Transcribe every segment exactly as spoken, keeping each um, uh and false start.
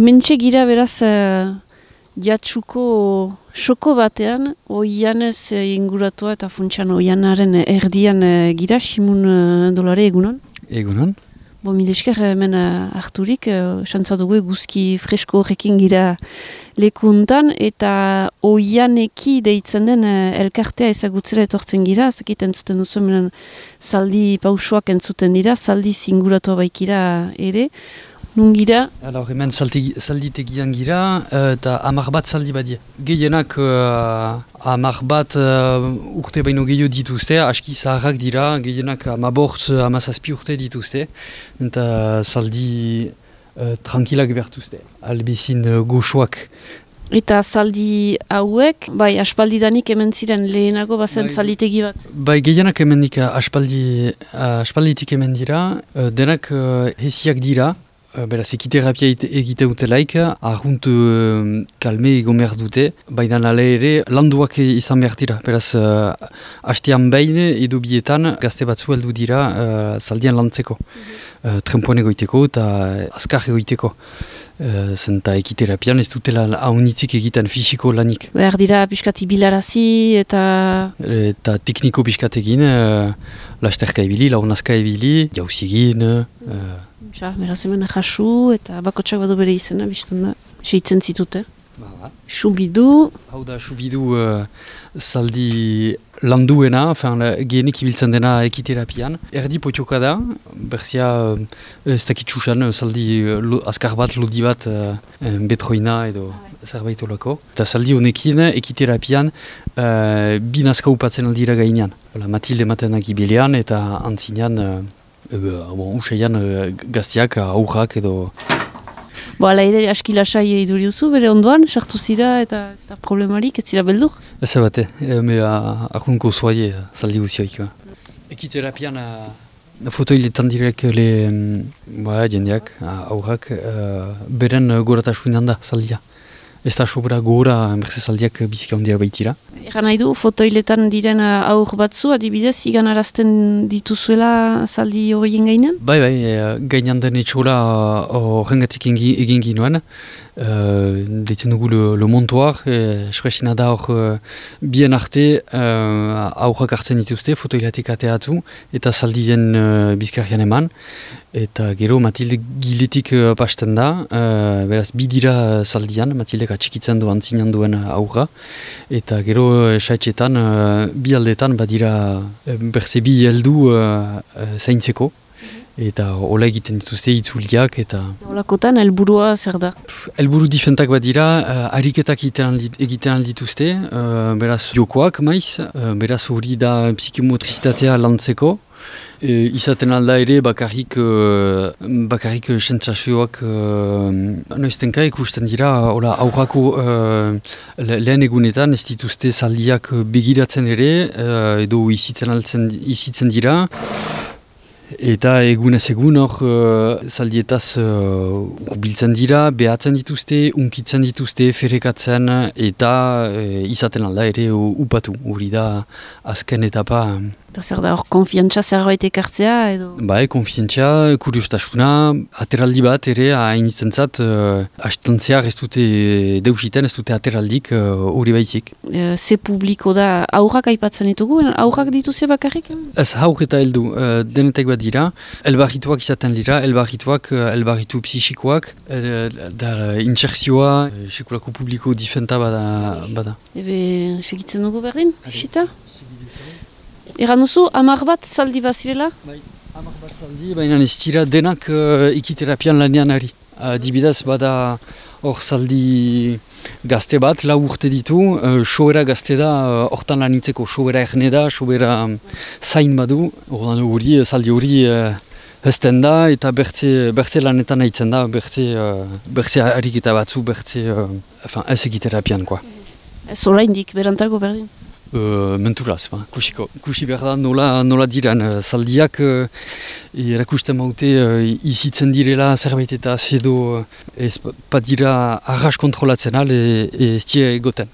Hementxe gira beraz uh, jatsuko soko batean, oianez uh, inguratua eta funtsan oianaren erdian uh, gira, Simun uh, Dolare egunon? Egunon. Bo, milesker hemen uh, harturik, uh, xantza dugu eguzki fresko horrekin gira lekuntan, eta oianeki deitzen den uh, elkartea ezagutzera etortzen gira, zakit entzuten duzu hemen zaldi pausoak entzuten dira, zaldi zinguratua baikira ere. Nun gira? Alors, hemen zalditegian gira, eta hamar bat zaldi badie. Gehienak uh, hamar bat uh, urte baino gehiago dituzte, aski zaharrak dira, gehienak hamabortz, hamazazpi urte dituzte, eta zaldi uh, tranquilak bertuzte, albezin uh, goxoak. Eta zaldi hauek, bai, aspaldidanik hemen ziren lehenago bazen bai, zalditegi bat? Bai, gehienak hemendik aspaldi, aspalditik hemen dira, uh, denak uh, hesiak dira, beraz, ekiterapia egite utelaik, arrunt uh, kalme egon behar dute, baina nale ere landuak izan behar dira. Beraz, uh, hastean behin edo bietan gazte batzu heldu dira uh, zaldian lantzeko. Mm-hmm. uh, Trempoan egoiteko eta azkar egoiteko. Uh, zenta ekiterapian ez dutela haunitzik egiten fisiko lanik. Behar dira piskati bilarazi eta... Eta tekniko piskatekin, uh, lasterka ebili, launazka ebili, jauzi egin... Uh, Ja, beraz hemen jasu eta bakotsak badu bere izena, biztan da, seitzen zitute. Ba, Subidu. Hau da, subidu uh, zaldi landuena, fin, gehenik ibiltzen dena ekiterapian. Erdi potioka da, berzia uh, ez dakitsusan, zaldi uh, azkar bat, lodi bat, uh, betroina edo zerbait olako. Eta zaldi honekin ekiterapian uh, bi nazka upatzen aldira gainean. Matilde matenak ibilean eta antzinean... Uh, Ebe, bon, usaian uh, gaztiak, aurrak edo... Bo, ala ere aski lasai iduri duzu, bere ondoan, sartu zira eta ez da problemarik, ez zira beldur? Ez bate, eme ahunko zoaie zaldi guzioik. Ekiterapian uh, fotoiletan direk le ba, jendeak, aurrak, uh, beren goratasunan da zaldia. Ez da sobra gora enberze zaldiak bizika handiak baitira. Egan nahi du, fotoiletan diren aur batzu, adibidez, igan arazten dituzuela zaldi horien gainen? Bai, bai, e, gainan den etxola horrengatik egin ginoen. Uh, Deitzen dugu le, le montoar, espresina da hor uh, bien arte uh, aurrak hartzen dituzte, fotoilatik ateatu, eta zaldien uh, bizkarrian eman. Eta gero Matilde giletik uh, pasten da, uh, beraz bidira zaldian, Matildek atxikitzen du antzinean duen aurra. Eta gero saitxetan, uh, bi aldetan badira uh, berze bi heldu uh, uh, zaintzeko. Eta hola egiten dituzte itzuliak eta... Holakotan, helburua zer da? Helburu difentak bat dira, uh, ariketak egiten aldituzte, uh, beraz jokoak maiz, uh, beraz hori da psikimotrizitatea lantzeko. E, izaten alda ere bakarrik, uh, bakarrik sentsazioak uh, noiztenka ikusten dira, hola, aurrako uh, lehen egunetan ez dituzte zaldiak begiratzen ere, uh, edo izitzen, altzen, izitzen dira. Eta egunez egun hor uh, zaldietaz uh, urbiltzen dira, behatzen dituzte, unkitzen dituzte, ferekatzen eta uh, izaten alda ere uh, upatu. Hori da azken etapa. Eta zer da hor konfiantza zerbait ekartzea edo? Bai, konfiantza, kuriostasuna, ateraldi bat ere hain izentzat, uh, astantzear ez dute deusiten, ez dute ateraldik hori uh, baitzik. E, ze publiko da, aurrak aipatzen ditugu, aurrak dituzte bakarrik? Ez haur eta heldu, uh, denetek bat dira, elbarrituak izaten dira, elbarrituak, uh, elbarritu psixikoak, uh, da uh, intserzioa, uh, sekulako publiko difenta bada. bada. Ebe, segitzen dugu berdin, bisita? Egan duzu, hamar bat zaldi bazirela? Bai, hamar bat zaldi, baina ez dira denak uh, ikiterapian lanean ari. Adibidez, bada hor zaldi gazte bat, lau urte ditu, uh, soera gazte da, hortan uh, lanitzeko, soera erne da, soera um, zain badu, ordan hori, zaldi hori uh, hezten da, eta bertze, bertze lanetan haitzen da, bertze, uh, bertze ariketa batzu, bertze, uh, enfin, ez ikiterapian, koa. Ez oraindik, berantago berdin? Uh, menturaz, ba, kusiko. Kusi behar da nola, nola diren. Uh, zaldiak uh, erakusten maute uh, izitzen direla zerbait eta zedo uh, ez pat dira arras kontrolatzen al e, e ez dira egoten.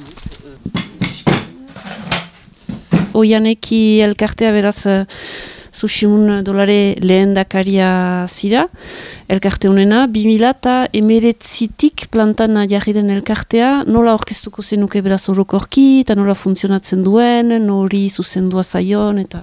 Oianeki elkartea beraz Susimun dolare lehen dakaria zira, elkarte honena, bi mila eta emeretzitik plantan jarri den elkartea, nola orkestuko zenuke beraz orokorki, eta nola funtzionatzen duen, nori zuzendua zaion, eta...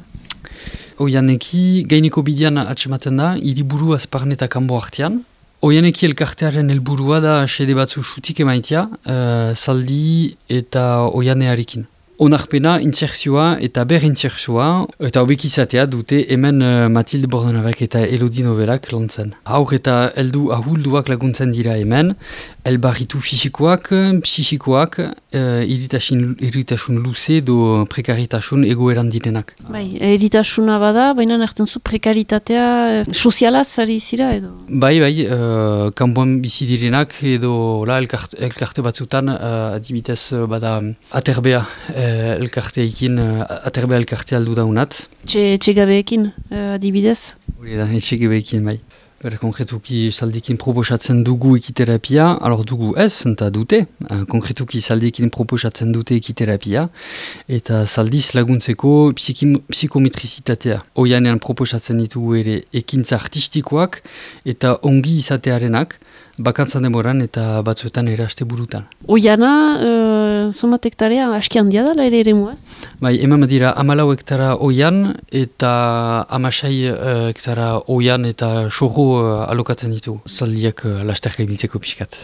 Oianeki, gaineko bidean atsematen da, hiriburu azparne eta kanbo artean. Oianeki elkartearen helburua da xede batzu xutik emaitia, uh, zaldi eta oianearekin. Onarpena, intsertzioa eta ber intsertzioa, eta hobek izatea dute hemen uh, Matilde Bordenavek eta Elodie Novelak lantzen. Haur eta heldu ahulduak laguntzen dira hemen, elbarritu fisikoak, psisikoak, uh, irritasun luze do prekaritasun egoeran direnak. Bai, irritasuna bada, baina nartzen zu prekaritatea sozialaz ari zira edo? Bai, bai, uh, kanpoan bizi direnak edo la, elkarte, elkarte batzutan uh, adibidez uh, bada aterbea uh, elkarteekin, uh, aterbea elkarte aldu daunat. Txe, txegabeekin uh, adibidez? Hori da, txegabeekin bai. Ber, konkretuki saldikin proposatzen dugu ekiterapia, alor dugu ez, eta dute, konkretuki saldikin proposatzen dute ekiterapia, eta saldiz laguntzeko psikometrizitatea. Oianean proposatzen ditugu ere ekintza artistikoak eta ongi izatearenak, bakantzan demoran eta batzuetan eraste burutan. Oiana, uh, zomat hektarea aski handia da, ere ere muaz? Bai, eman dira amalau hektara oian eta amasai uh, hektara oian eta soho uh, alokatzen ditu. Zaldiak uh, lasterka ibiltzeko pixkat.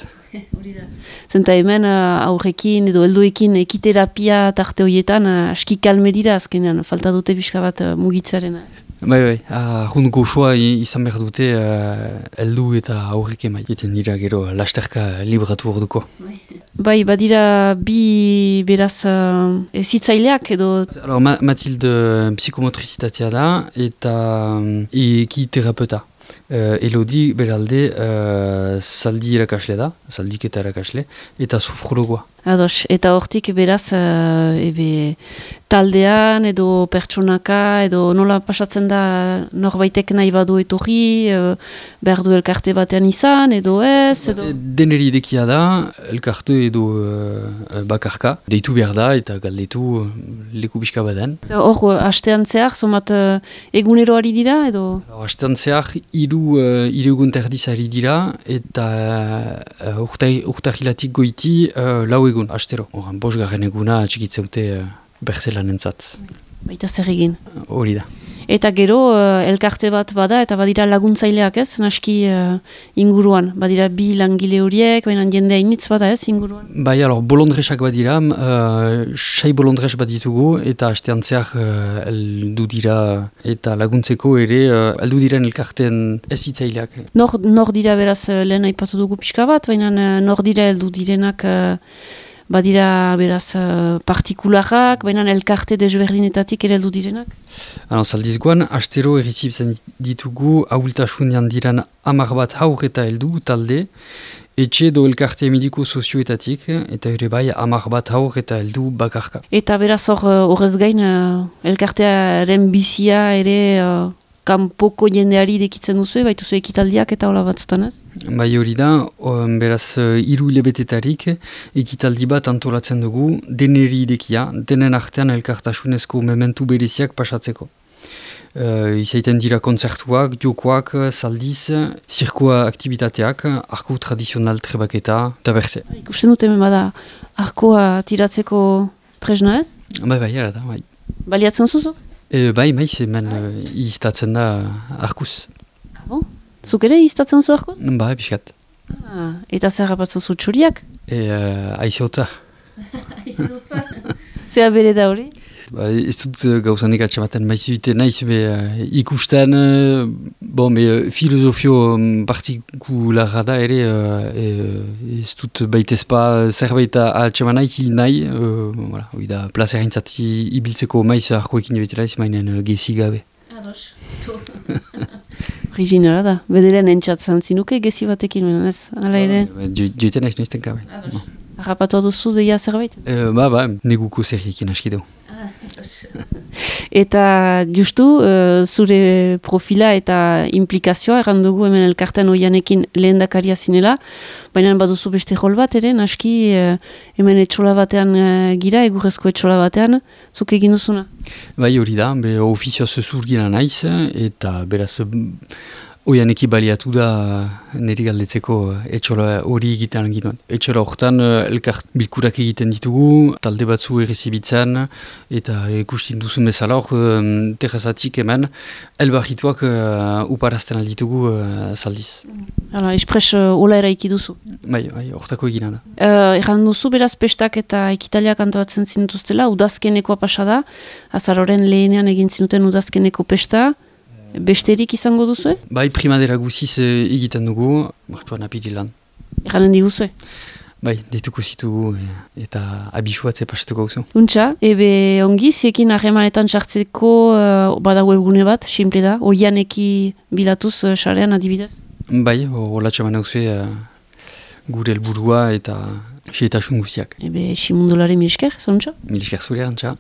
Zenta hemen uh, aurrekin edo helduekin ekiterapia tarte horietan uh, aski kalme dira azkenean, falta dute pixka bat uh, mugitzarena. Bai, bai, ahun goxoa izan behar dute heldu uh, eta aurrek emai. Eten dira gero lasterka libratu orduko. Bai, badira bi beraz uh, ezitzaileak edo... Alors, Ma Matilde psikomotrizitatea da eta um, eki terapeuta. Uh, Elodie beralde uh, zaldi erakasle da, zaldiketa erakasle, eta sofrologoa. Ados, eta hortik beraz uh, ebe, taldean edo pertsonaka edo nola pasatzen da norbaitek nahi badu etorri, uh, behar du elkarte batean izan edo ez? Edo... Deneri idekia da, elkarte edo uh, bakarka, deitu behar da eta galdetu uh, leku pixka baden. Hor, hastean zehar, zomat uh, egunero ari dira edo? Hastean zehar, hiru uh, egun terdiz ari dira eta uh, urtahilatik goiti uh, lau egun, astero. Horan, bos garen eguna txikitzeute uh, berzelan entzat. Baita zer egin. Hori da. Eta gero, uh, elkarte bat bada, eta badira laguntzaileak ez, naski uh, inguruan. Badira bi langile horiek, baina jende hainitz bada ez, inguruan. Bai, alor, bolondresak badira, uh, sei bolondres bat ditugu, eta hastean zehar uh, eldu dira eta laguntzeko ere, uh, eldu diren elkarteen ez hitzaileak. Nor, nor dira beraz, uh, lehen aipatu dugu pixka bat, baina uh, nor dira eldu direnak... Uh, Badira, beraz, uh, partikularak, baina elkarte desberdinetatik ere heldu direnak? Ano, zaldizgoan, astero errizibzen ditugu ahultasunian diran hamar bat haur eta heldu talde, etxe do elkarte mediko sozioetatik, eta ere bai hamar bat haur eta heldu bakarka. Eta beraz hor, horrez gain, uh, elkartearen bizia ere... Uh, kanpoko jendeari dekitzen duzu, baituzu ekitaldiak eta hola batzutan ez? Bai hori da, um, beraz hiru hilabetetarik ekitaldi bat antolatzen dugu, deneri idekia, denen artean elkartasunezko mementu bereziak pasatzeko. Uh, izaiten dira kontzertuak, jokoak, zaldiz, zirkoa aktivitateak, arko tradizional trebaketa, eta berze. Ikusten dut hemen bada, arkoa tiratzeko tresna ez? Bai, bai, era da, bai. Baliatzen zuzu? E, bai, maiz, hemen uh, iztatzen da arkuz. Ah, bon? Zuk ere iztatzen zu arkuz? Ba, pixkat. Ah, eta zer rapatzen zu txuriak? E, uh, aize hotza. Aize hotza? Zea bere da hori? Ba, ez dut uh, gauzanik atxamaten maiz bite naiz be uh, ikusten, uh, bon, be, uh, filosofio um, partikularra da ere, uh, e, ez dut baitezpa zerbait atxaman nahi, hil nahi, uh, voilà, oida, plazer haintzati ibiltzeko maiz arkoekin ebetela ez mainen uh, gezi gabe. Ados, to. Originala da, bederen entzatzen zinuke gezi batekin, ez, ala ere? Joiten aiz noizten gabe. Ados. Harrapatu duzu deia zerbait? Uh, ba, ba, neguko zerriekin aski dugu. Ah, Eta justu, uh, zure profila eta implikazioa, erran dugu hemen elkartean oianekin lehendakaria zinela, baina baduzu beste rol bat ere, naski uh, hemen etxola batean uh, gira, egurrezko etxola batean, zuk egin duzuna? Bai hori da, be ofizioz zurgina naiz, eta beraz oianeki baliatu da niri galdetzeko etxola hori egiten ginoen. Etxola horretan elkart bilkurak egiten ditugu, talde batzu errezibitzen, eta ikusten duzun bezala hor terrazatik hemen, elbarrituak uh, uparazten alditugu uh, zaldiz. Hala, espres uh, ola eraiki duzu. Bai, bai, horretako egina da. Uh, Erran duzu, beraz, pestak eta ekitaliak antoatzen zinutuztela, udazkenekoa pasada, azaroren lehenean egin zinuten udazkeneko pesta, besterik izango duzu? Bai, primadera guziz egiten dugu, martxuan apirilan. Erranen diguzue? Bai, deituko zitugu eta abisu bat epasteko guzu. Untxa, ebe ongi, ziekin harremanetan txartzeko uh, badago egune bat, simple da, oianeki bilatuz uh, sarean adibidez? Bai, hola txaman hauzue uh, gure helburua eta xeetasun guziak. Ebe, simundolari milisker, zanuntza? Milisker zure, antxa.